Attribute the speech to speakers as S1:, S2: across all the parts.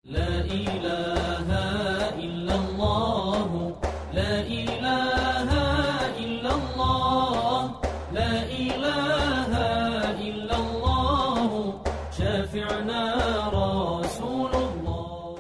S1: لا إله إلا الله، لا إله إلا الله، لا إله إلا الله، شافعنا رسول الله.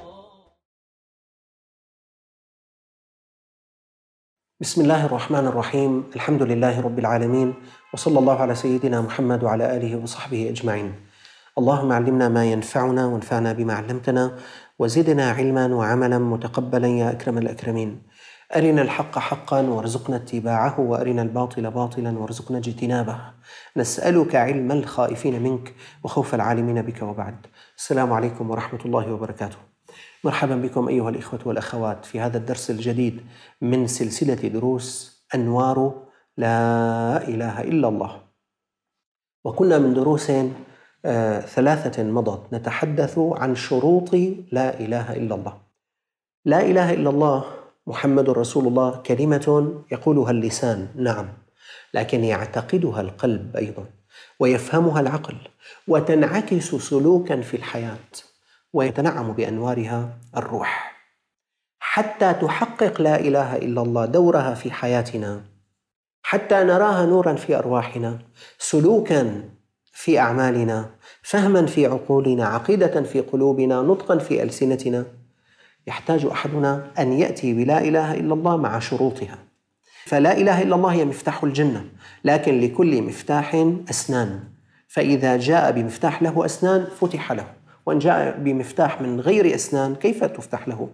S2: بسم الله الرحمن الرحيم. الحمد لله رب العالمين، وصلى الله على سيدنا محمد وعلى آله وصحبه أجمعين. اللهم علمنا ما ينفعنا وانفعنا بما علمتنا، وزدنا علما وعملا متقبلا يا أكرم الأكرمين. أرنا الحق حقا وارزقنا اتباعه، وأرنا الباطل باطلا وارزقنا اجتنابه. نسألك علم الخائفين منك وخوف العالمين بك، وبعد. السلام عليكم ورحمة الله وبركاته. مرحبا بكم أيها الإخوة والأخوات في هذا الدرس الجديد من سلسلة دروس أنوار لا إله إلا الله. وكنا من دروس ثلاثة مضت نتحدث عن شروط لا إله إلا الله. لا إله إلا الله محمد رسول الله كلمة يقولها اللسان، نعم، لكن يعتقدها القلب أيضا، ويفهمها العقل، وتنعكس سلوكا في الحياة، ويتنعم بأنوارها الروح. حتى تحقق لا إله إلا الله دورها في حياتنا، حتى نراها نورا في أرواحنا، سلوكا في أعمالنا، فهما في عقولنا، عقيدة في قلوبنا، نطقا في ألسنتنا، يحتاج أحدنا أن يأتي بلا إله إلا الله مع شروطها. فلا إله إلا الله هي مفتاح الجنة، لكن لكل مفتاح أسنان، فإذا جاء بمفتاح له أسنان فتح له، وإن جاء بمفتاح من غير أسنان كيف تفتح له؟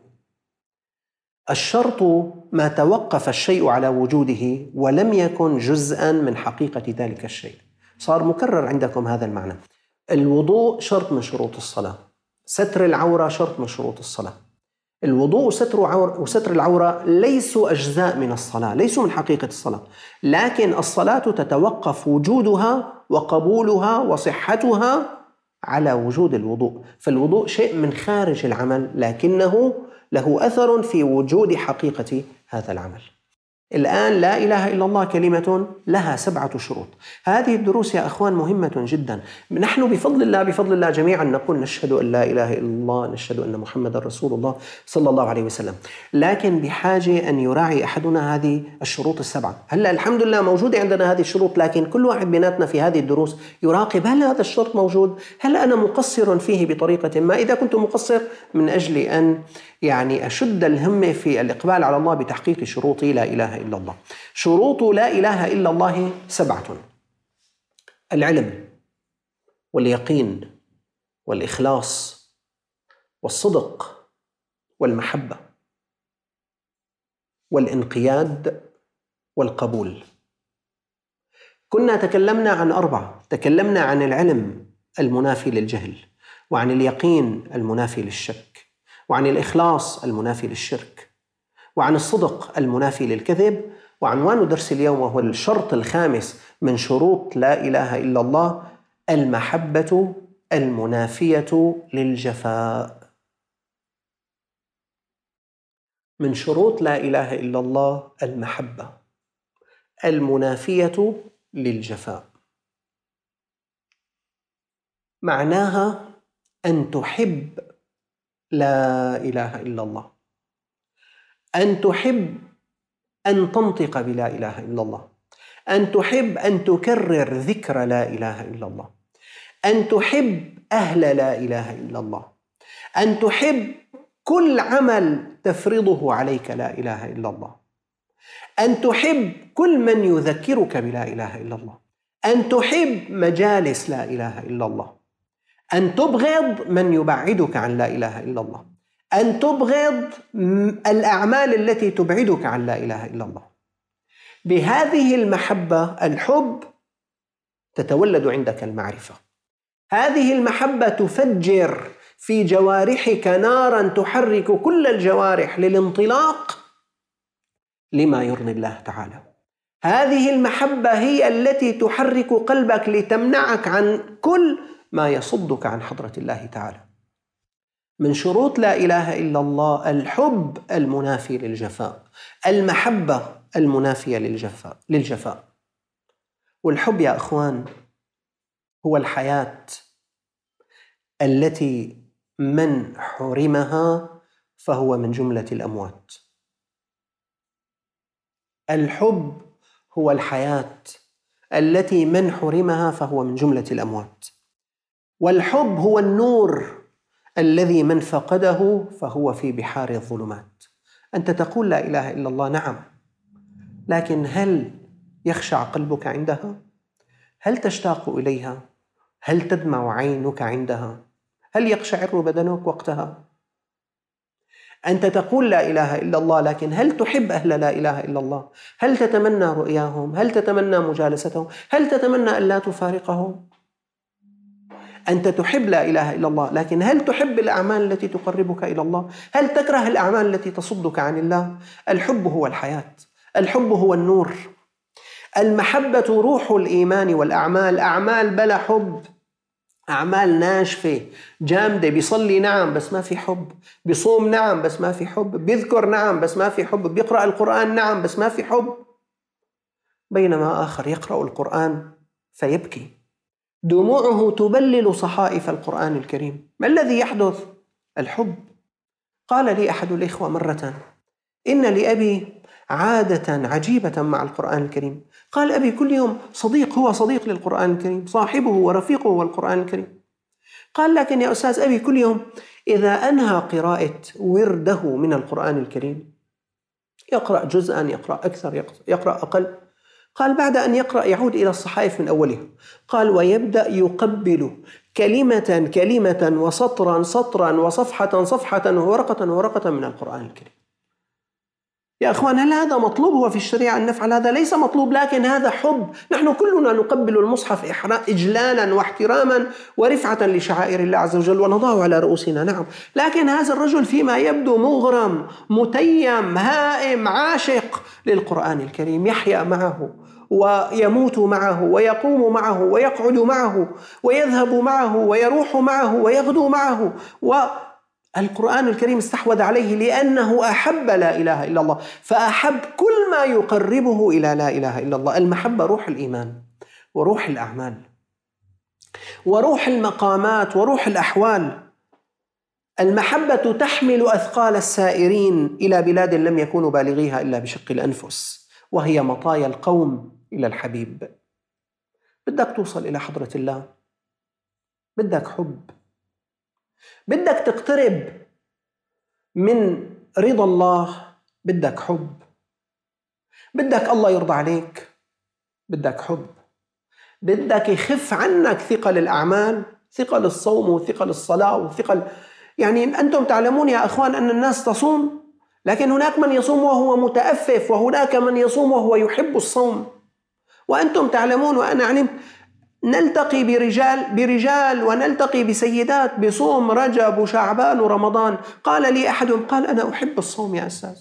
S2: الشرط ما توقف الشيء على وجوده ولم يكن جزءا من حقيقة ذلك الشيء. صار مكرر عندكم هذا المعنى. الوضوء شرط من شروط الصلاة، ستر العورة شرط من شروط الصلاة. الوضوء وستر العورة ليسوا أجزاء من الصلاة، ليسوا من حقيقة الصلاة، لكن الصلاة تتوقف وجودها وقبولها وصحتها على وجود الوضوء. فالوضوء شيء من خارج العمل، لكنه له أثر في وجود حقيقة هذا العمل. الآن لا إله إلا الله كلمة لها 7 شروط. هذه الدروس يا أخوان مهمة جدا. نحن بفضل الله جميعا نقول نشهد أن لا إله إلا الله، نشهد أن محمد رسول الله صلى الله عليه وسلم، لكن بحاجة أن يراعي أحدنا هذه الشروط 7. هلأ الحمد لله موجودة عندنا هذه الشروط، لكن كل واحد بيناتنا في هذه الدروس يراقب هل هذا الشرط موجود؟ هل أنا مقصر فيه بطريقة ما؟ إذا كنت مقصر من أجل أن أشد الهمة في الإقبال على الله بتحقيق شروط لا إله إلا الله. شروط لا إله إلا الله 7: العلم، واليقين، والإخلاص، والصدق، والمحبة، والانقياد، والقبول. كنا تكلمنا عن 4. تكلمنا عن العلم المنافي للجهل، وعن اليقين المنافي للشك، وعن الإخلاص المنافي للشرك، وعن الصدق المنافي للكذب. وعنوان درس اليوم وهو الشرط الخامس من شروط لا إله إلا الله: المحبة المنافية للجفاء. من شروط لا إله إلا الله المحبة المنافية للجفاء. معناها أن تحب لا إله إلا الله، أن تحب أن تنطق بلا إله إلا الله، أن تحب أن تكرر ذكر لا إله إلا الله، أن تحب أهل لا إله إلا الله، أن تحب كل عمل تفرضه عليك لا إله إلا الله، أن تحب كل من يذكرك بلا إله إلا الله، أن تحب مجالس لا إله إلا الله، أن تبغض من يبعدك عن لا إله إلا الله، أن تبغض الأعمال التي تبعدك عن لا إله إلا الله. بهذه المحبة، الحب، تتولد عندك المعرفة. هذه المحبة تفجر في جوارحك نارا تحرك كل الجوارح للانطلاق لما يرضي الله تعالى. هذه المحبة هي التي تحرك قلبك لتمنعك عن كل ما يصدك عن حضرة الله تعالى. من شروط لا إله إلا الله الحب المنافي للجفاء، المحبة المنافية للجفاء. والحب يا أخوان هو الحياة التي من حرمها فهو من جملة الأموات. الحب هو الحياة التي من حرمها فهو من جملة الأموات، والحب هو النور الذي من فقده فهو في بحار الظلمات. أنت تقول لا إله إلا الله، نعم، لكن هل يخشع قلبك عندها؟ هل تشتاق إليها؟ هل تدمع عينك عندها؟ هل يقشعر بدنك وقتها؟ أنت تقول لا إله إلا الله، لكن هل تحب أهل لا إله إلا الله؟ هل تتمنى رؤياهم؟ هل تتمنى مجالستهم؟ هل تتمنى أن لا تفارقهم؟ أنت تحب لا إله إلا الله، لكن هل تحب الأعمال التي تقربك إلى الله؟ هل تكره الأعمال التي تصدك عن الله؟ الحب هو الحياة، الحب هو النور. المحبة روح الإيمان والأعمال. أعمال بلا حب أعمال ناشفة جامدة. بيصلي نعم بس ما في حب، بيصوم نعم بس ما في حب، بيذكر نعم بس ما في حب، بيقرأ القرآن نعم بس ما في حب. بينما آخر يقرأ القرآن فيبكي، دموعه تبلل صحائف القرآن الكريم. ما الذي يحدث؟ الحب. قال لي أحد الإخوة مرة: إن لأبي عادة عجيبة مع القرآن الكريم. قال: أبي كل يوم صديق، هو صديق للقرآن الكريم، صاحبه ورفيقه هو القرآن الكريم. قال: لكن يا أستاذ، أبي كل يوم إذا أنهى قراءة ورده من القرآن الكريم، يقرأ جزءا، يقرأ أكثر، يقرأ أقل، قال بعد أن يقرأ يعود إلى الصحائف من أولها. قال: ويبدأ يقبل كلمة كلمة وسطرا سطرا وصفحة صفحة وورقة ورقة من القرآن الكريم. يا أخوان، هل هذا مطلوب؟ هو في الشريعة أن نفعل هذا؟ ليس مطلوب، لكن هذا حب. نحن كلنا نقبل المصحف إجلالا واحتراما ورفعة لشعائر الله عز وجل ونضعه على رؤوسنا، نعم، لكن هذا الرجل فيما يبدو مغرم متيم هائم عاشق للقرآن الكريم، يحيا معه ويموت معه ويقوم معه ويقعد معه ويذهب معه ويروح معه ويغدو معه، القرآن الكريم استحوذ عليه لأنه أحب لا إله إلا الله، فأحب كل ما يقربه إلى لا إله إلا الله. المحبة روح الإيمان وروح الأعمال وروح المقامات وروح الأحوال. المحبة تحمل أثقال السائرين إلى بلاد لم يكونوا بالغيها إلا بشق الأنفس، وهي مطايا القوم إلى الحبيب. بدك توصل إلى حضرة الله، بدك حب، بدك تقترب من رضا الله، بدك حب، بدك الله يرضى عليك، بدك حب، بدك يخف عنك ثقل الأعمال، ثقل الصوم وثقل الصلاة وثقل، يعني أنتم تعلمون يا أخوان أن الناس تصوم، لكن هناك من يصوم وهو متأفف، وهناك من يصوم وهو يحب الصوم. وأنتم تعلمون وأنا علمت، نلتقي برجال ونلتقي بسيدات بصوم رجب وشعبان ورمضان. قال لي أحدهم، قال: أنا أحب الصوم يا أستاذ،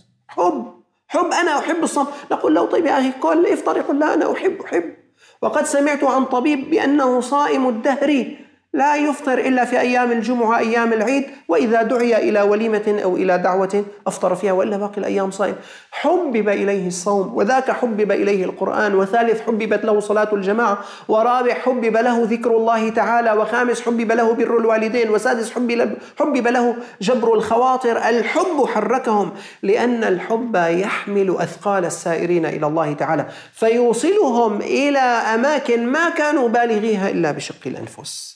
S2: حب أنا أحب الصوم. نقول له: طيب يا أخي، كل إفطار يقول: لا أنا أحب. وقد سمعت عن طبيب بأنه صائم الدهر لا يفطر إلا في أيام الجمعة أيام العيد، وإذا دعي إلى وليمة أو إلى دعوة أفطر فيها، وإلا باقي الأيام صائم. حبب إليه الصوم، وذاك حبب إليه القرآن، وثالث حببت له صلاة الجماعة، ورابع حبب له ذكر الله تعالى، وخامس حبب له بر الوالدين، وسادس حبب له جبر الخواطر. الحب حركهم، لأن الحب يحمل أثقال السائرين إلى الله تعالى، فيوصلهم إلى أماكن ما كانوا بالغيها إلا بشق الأنفس.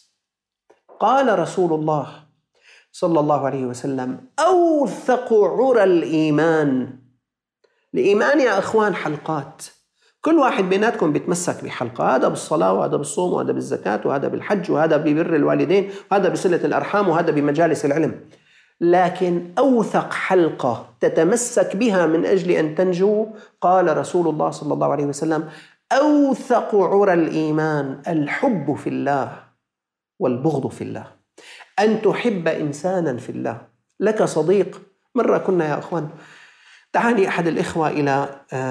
S2: قال رسول الله صلى الله عليه وسلم: أوثق عرى الإيمان. الإيمان يا أخوان حلقات، كل واحد بيناتكم بيتمسك بحلقة، هذا بالصلاة وهذا بالصوم وهذا بالزكاة وهذا بالحج وهذا ببر الوالدين وهذا بصلة الأرحام وهذا بمجالس العلم، لكن أوثق حلقة تتمسك بها من أجل أن تنجو، قال رسول الله صلى الله عليه وسلم: أوثق عرى الإيمان الحب في الله والبغض في الله. أن تحب إنسانا في الله. لك صديق، مرة كنا يا أخوان، دعاني أحد الإخوة إلى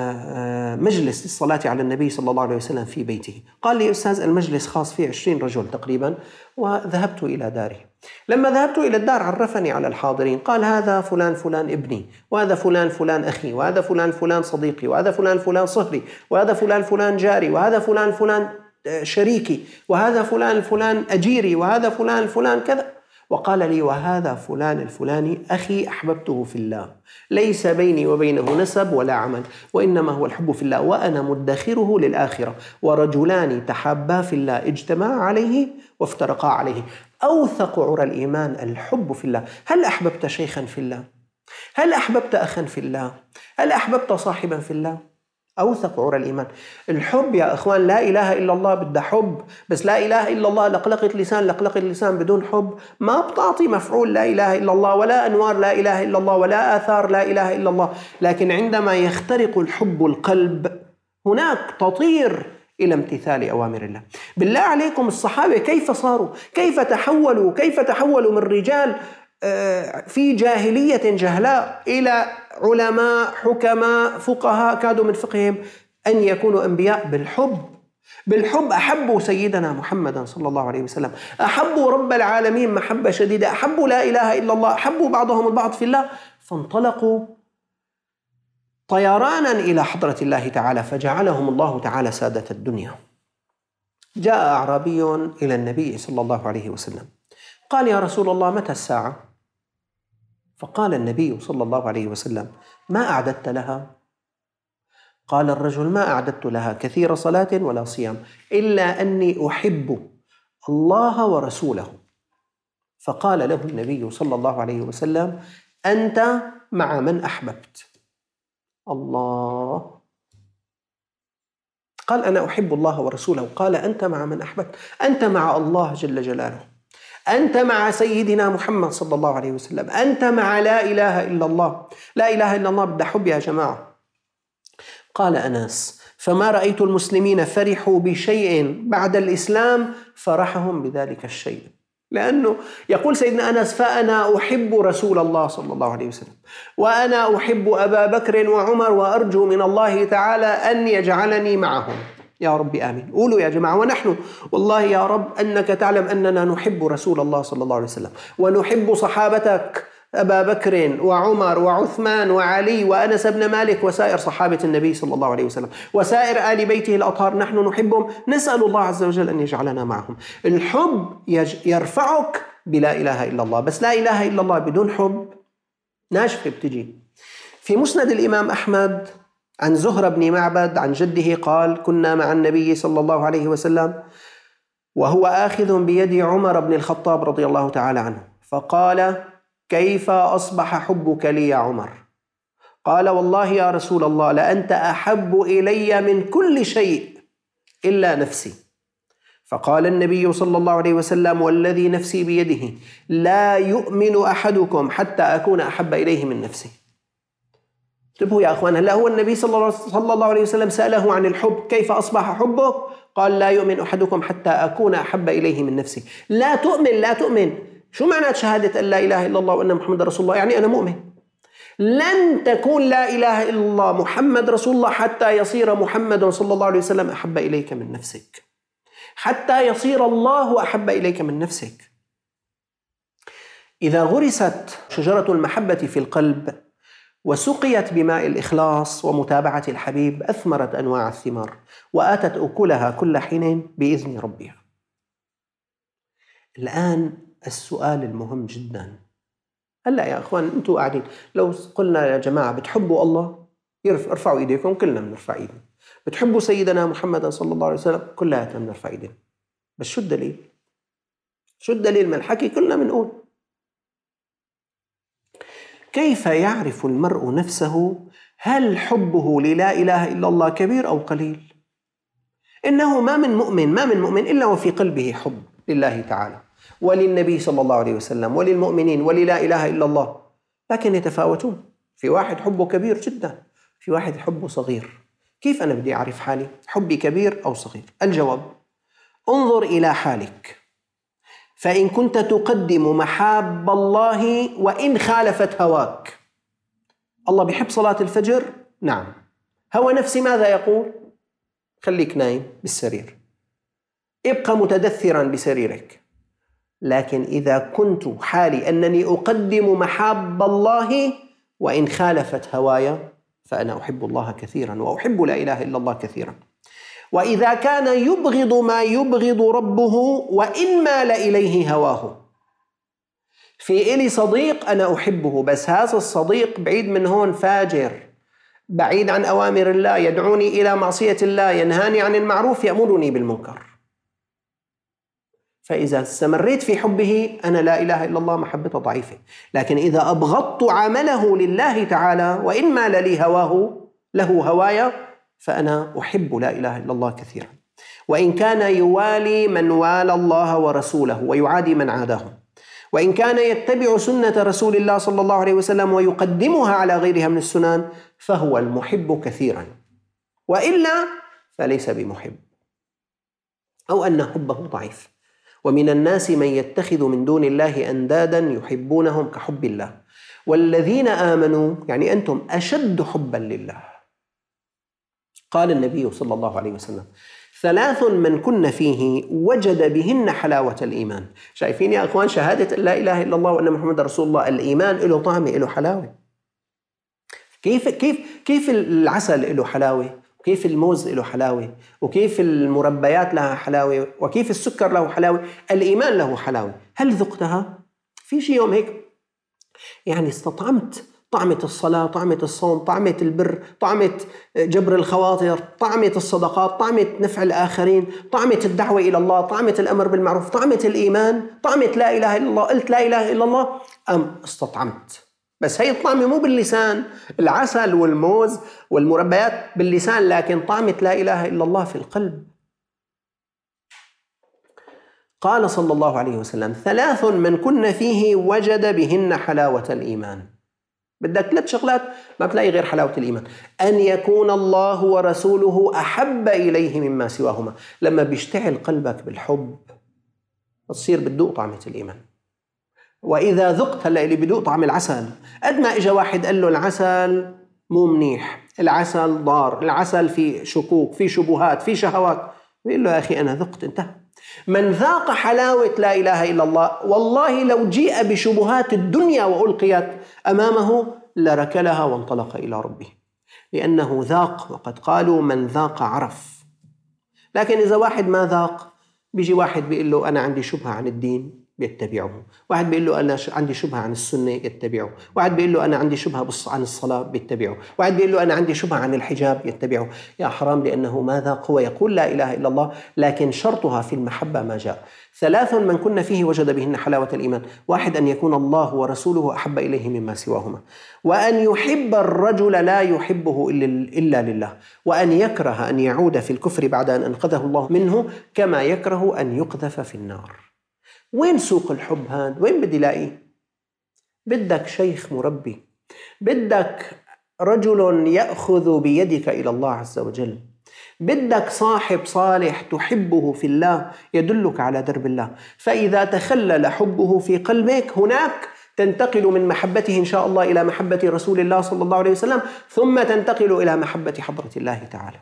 S2: مجلس للصلاة على النبي صلى الله عليه وسلم في بيته. قال لي: أستاذ، المجلس خاص فيه 20 رجل تقريبا، وذهبت إلى داره. لما ذهبت إلى الدار عرفني على الحاضرين، قال: هذا فلان فلان ابني، وهذا فلان فلان أخي، وهذا فلان فلان صديقي، وهذا فلان فلان صهري، وهذا فلان فلان جاري، وهذا فلان فلان شريكي، وهذا فلان فلان أجيري، وهذا فلان فلان كذا. وقال لي وهذا فلان الفلاني أخي أحببته في الله، ليس بيني وبينه نسب ولا عمل، وإنما هو الحب في الله، وأنا مدخره للآخرة، ورجلان تحابا في الله اجتمعا عليه وافترقا عليه. أوثق عرى الإيمان الحب في الله. هل أحببت شيخا في الله؟ هل أحببت أخا في الله؟ هل أحببت صاحبا في الله؟ أوثق عرى الإيمان الحب يا أخوان. لا إله إلا الله بدها حب، بس لا إله إلا الله لقلقة لسان بدون حب ما بتعطي مفعول لا إله إلا الله، ولا أنوار لا إله إلا الله، ولا آثار لا إله إلا الله. لكن عندما يخترق الحب القلب هناك تطير إلى امتثال أوامر الله. بالله عليكم الصحابة كيف صاروا؟ كيف تحولوا من رجال في جاهلية جهلاء إلى علماء حكماء فقهاء كادوا من فقههم أن يكونوا أنبياء بالحب. أحبوا سيدنا محمدا صلى الله عليه وسلم، أحبوا رب العالمين محبة شديدة، أحبوا لا إله إلا الله، أحبوا بعضهم البعض في الله، فانطلقوا طيرانا إلى حضرة الله تعالى فجعلهم الله تعالى سادة الدنيا. جاء أعرابي إلى النبي صلى الله عليه وسلم قال يا رسول الله متى الساعة؟ فقال النبي صلى الله عليه وسلم ما أعددت لها؟ قال الرجل ما أعددت لها كثير صلاة ولا صيام إلا أني أحب الله ورسوله. فقال له النبي صلى الله عليه وسلم أنت مع من أحببت. الله قال أنا أحب الله ورسوله، قال أنت مع من أحببت، أنت مع الله جل جلاله، أنت مع سيدنا محمد صلى الله عليه وسلم، أنت مع لا إله إلا الله. لا إله إلا الله بدها حب يا جماعة. قال أنس فما رأيت المسلمين فرحوا بشيء بعد الإسلام فرحهم بذلك الشيء. لأنه يقول سيدنا أنس فأنا أحب رسول الله صلى الله عليه وسلم، وأنا أحب أبا بكر وعمر، وأرجو من الله تعالى أن يجعلني معهم. يا رب آمين. قولوا يا جماعة. ونحن والله يا رب أنك تعلم أننا نحب رسول الله صلى الله عليه وسلم، ونحب صحابتك أبا بكر وعمر وعثمان وعلي وأنس بن مالك وسائر صحابة النبي صلى الله عليه وسلم وسائر آل بيته الأطهار، نحن نحبهم، نسأل الله عز وجل أن يجعلنا معهم. الحب يرفعك بلا إله إلا الله، بس لا إله إلا الله بدون حب ناشفة بتجي. في مسند الإمام أحمد عن زهرة بن معبد عن جده قال كنا مع النبي صلى الله عليه وسلم وهو آخذ بيد عمر بن الخطاب رضي الله تعالى عنه، فقال كيف أصبح حبك لي يا عمر؟ قال والله يا رسول الله لأنت أحب إلي من كل شيء إلا نفسي. فقال النبي صلى الله عليه وسلم والذي نفسي بيده لا يؤمن أحدكم حتى أكون أحب إليه من نفسه. انتبهوا يا أخوان. هلا هو النبي صلى الله عليه وسلم سأله عن الحب كيف أصبح حبك؟ قال لا يؤمن أحدكم حتى أكون أحب إليه من نفسه. لا تؤمن. شو معنى شهادة أن لا إله إلا الله وأن محمد رسول الله؟ يعني أنا مؤمن. لن تكون لا إله إلا الله محمد رسول الله حتى يصير محمد صلى الله عليه وسلم أحب إليك من نفسك، حتى يصير الله أحب إليك من نفسك. إذا غرست شجرة المحبة في القلب وسقيت بماء الإخلاص ومتابعة الحبيب أثمرت أنواع الثمار وآتت أكلها كل حين بإذن ربها. الآن السؤال المهم جدا. هلأ يا أخوان أنتوا قاعدين لو قلنا يا جماعة بتحبوا الله ارفعوا إيديكم، كلنا بنرفع إيدنا. بتحبوا سيدنا محمد صلى الله عليه وسلم كلنا بنرفع إيدنا. بس شو الدليل؟ شو الدليل من الحكي؟ كلنا بنقول. كيف يعرف المرء نفسه؟ هل حبه للا إله إلا الله كبير أو قليل؟ إنه ما من مؤمن إلا وفي قلبه حب لله تعالى وللنبي صلى الله عليه وسلم وللمؤمنين وللا إله إلا الله، لكن يتفاوتون. في واحد حبه كبير جدا، في واحد حبه صغير. كيف أنا بدي أعرف حالي حبي كبير أو صغير؟ الجواب انظر إلى حالك، فإن كنت تقدم محاب الله وإن خالفت هواك. الله بيحب صلاة الفجر؟ نعم. هوى نفسي ماذا يقول؟ خليك نايم بالسرير، ابقى متدثرا بسريرك. لكن إذا كنت حالي أنني أقدم محاب الله وإن خالفت هواي فأنا أحب الله كثيرا وأحب لا إله إلا الله كثيرا. وإذا كان يبغض ما يبغض ربه وإن مال إليه هواه، في إلي صديق أنا أحبه، بس هذا الصديق بعيد من هون فاجر، بعيد عن أوامر الله، يدعوني إلى معصية الله، ينهاني عن المعروف، يأمرني بالمنكر. فإذا استمريت في حبه أنا لا إله إلا الله محبته ضعيفة. لكن إذا أبغضت عمله لله تعالى وإن مال لي هواه له هوايا فأنا أحب لا إله إلا الله كثيرا، وإن كان يوالي من والى الله ورسوله ويعادي من عاداه، وإن كان يتبع سنة رسول الله صلى الله عليه وسلم ويقدمها على غيرها من السنن فهو المحب كثيرا، وإلا فليس بمحب، أو أن حبه ضعيف. ومن الناس من يتخذ من دون الله أندادا يحبونهم كحب الله والذين آمنوا، يعني أنتم أشد حبا لله. قال النبي صلى الله عليه وسلم: 3 من كن فيه وجد بهن حلاوة الإيمان. شايفين يا أخوان شهادة لا إله إلا الله وأن محمد رسول الله، الإيمان له طعم، له حلاوة. كيف العسل له حلاوة، وكيف الموز له حلاوة، وكيف المربيات لها حلاوة، وكيف السكر له حلاوة، الإيمان له حلاوة. هل ذقتها؟ في شيء يوم هيك يعني استطعمت طعمة الصلاة، طعمة الصوم، طعمة البر، طعمة جبر الخواطر، طعمة الصدقات، طعمة نفع الآخرين، طعمة الدعوة إلى الله، طعمة الأمر بالمعروف، طعمة الإيمان، طعمة لا إله إلا الله. قلت لا إله إلا الله استطعمت. بس هي الطعمة مو باللسان، العسل والموز والمربيات باللسان، لكن طعمة لا إله إلا الله في القلب. قال صلى الله عليه وسلم: 3 من كن فيه وجد بهن حلاوة الإيمان. بدك 3 شغلات ما بتلاقي غير حلاوة الإيمان: أن يكون الله ورسوله أحب إليه مما سواهما. لما بيشتعل قلبك بالحب بتصير بتذوق طعمة الإيمان. وإذا ذقت، هلا اللي بدوق طعم العسل، قد ما إجا واحد قال له العسل مو منيح، العسل ضار، العسل في شكوك، في شبهات، في شهوات، بيقول له يا أخي أنا ذقت، انتهى. من ذاق حلاوة لا إله إلا الله والله لو جيء بشبهات الدنيا وألقيت أمامه لركلها وانطلق إلى ربه، لأنه ذاق، وقد قالوا من ذاق عرف. لكن إذا واحد ما ذاق، بيجي واحد بيقول له أنا عندي شبهة عن الدين بيتبعه، واحد بيقول له أنا عندي شبهة عن السنة يتبعه، واحد بيقول له أنا عندي شبهة عن الصلاة بيتبعه، واحد بيقول له أنا عندي شبهة عن الحجاب يتبعه. يا حرام، لأنه ما ذاق. هو يقول لا إله إلا الله لكن شرطها في المحبة ما جاء. 3 من كن فيه وجد بهن حلاوة الإيمان: 1 أن يكون الله ورسوله أحب إليه مما سواهما، وأن يحب الرجل لا يحبه إلا لله، وأن يكره أن يعود في الكفر بعد أن أنقذه الله منه كما يكره أن يقذف في النار. وين سوق الحب هذا؟ وين بدي لاقيه؟ بدك شيخ مربي، بدك رجل يأخذ بيدك إلى الله عز وجل، بدك صاحب صالح تحبه في الله يدلك على درب الله. فإذا تخلل حبه في قلبك هناك تنتقل من محبته إن شاء الله إلى محبة رسول الله صلى الله عليه وسلم، ثم تنتقل إلى محبة حضرة الله تعالى.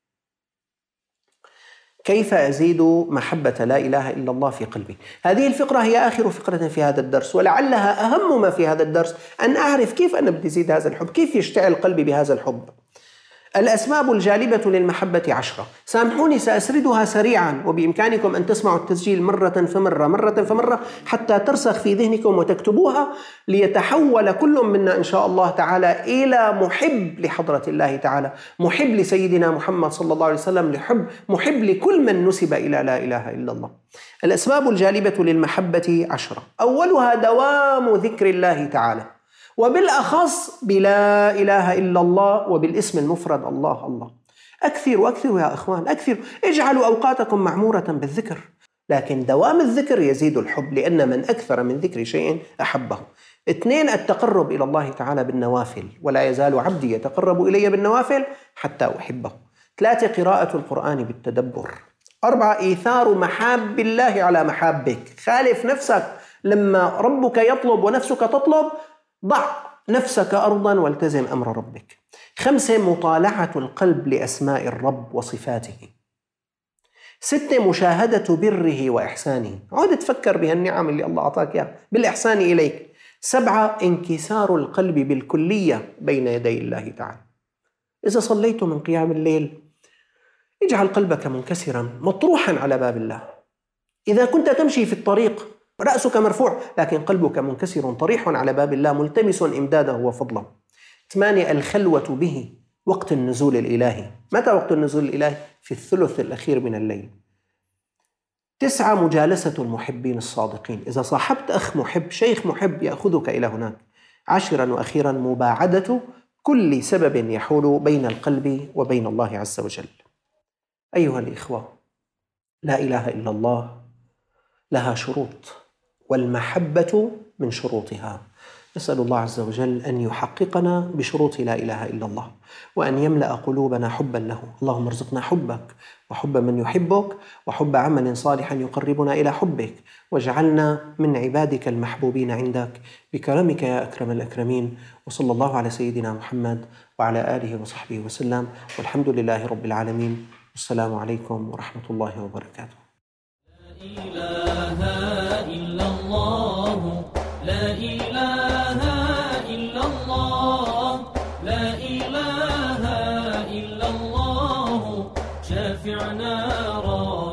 S2: كيف أزيد محبة لا إله إلا الله في قلبي؟ هذه الفقرة هي آخر فقرة في هذا الدرس، ولعلها أهم ما في هذا الدرس أن أعرف كيف أنا بدي أزيد هذا الحب، كيف يشتعل قلبي بهذا الحب. الأسباب الجالبة للمحبة 10، سامحوني سأسردها سريعا، وبإمكانكم أن تسمعوا التسجيل مرة فمرة حتى ترسخ في ذهنكم وتكتبوها، ليتحول كل منا إن شاء الله تعالى إلى محب لحضرة الله تعالى، محب لسيدنا محمد صلى الله عليه وسلم، محب لكل من نسب إلى لا إله إلا الله. الأسباب الجالبة للمحبة 10، أولها دوام ذكر الله تعالى، وبالأخص بلا إله إلا الله وبالاسم المفرد الله الله. أكثروا يا أخوان، أكثروا، اجعلوا أوقاتكم معمورة بالذكر. لكن دوام الذكر يزيد الحب، لأن من أكثر من ذكر شيء أحبه. 2 التقرب إلى الله تعالى بالنوافل، ولا يزال عبدي يتقرب إلي بالنوافل حتى أحبه. 3 قراءة القرآن بالتدبر. 4 إيثار محاب الله على محابك، خالف نفسك لما ربك يطلب ونفسك تطلب، ضع نفسك أرضا والتزم أمر ربك. 5 مطالعة القلب لأسماء الرب وصفاته. 6 مشاهدة بره وإحسانه، عود تفكر بهالنعم اللي الله أعطاك إياها بالإحسان إليك. 7 انكسار القلب بالكلية بين يدي الله تعالى. إذا صليت من قيام الليل اجعل قلبك منكسرا مطروحا على باب الله. إذا كنت تمشي في الطريق رأسك مرفوع لكن قلبك منكسر طريح على باب الله ملتمس إمداده وفضله. 8 الخلوة به وقت النزول الإلهي. متى وقت النزول الإلهي؟ في الثلث الأخير من الليل. 9 مجالسة المحبين الصادقين. إذا صاحبت أخ محب، شيخ محب، يأخذك إلى هناك. 10 وأخيرا مباعدة كل سبب يحول بين القلب وبين الله عز وجل. أيها الإخوة، لا إله إلا الله لها شروط، والمحبة من شروطها. نسأل الله عز وجل أن يحققنا بشروط لا إله إلا الله، وأن يملأ قلوبنا حبا له. اللهم ارزقنا حبك وحب من يحبك وحب عمل صالح يقربنا إلى حبك، واجعلنا من عبادك المحبوبين عندك بكرمك يا أكرم الأكرمين. وصلى الله على سيدنا محمد وعلى آله وصحبه وسلم، والحمد لله رب العالمين. والسلام عليكم ورحمة الله وبركاته.
S1: لا إله إلا الله، لا إله إلا الله، لا إله إلا الله، شافعنا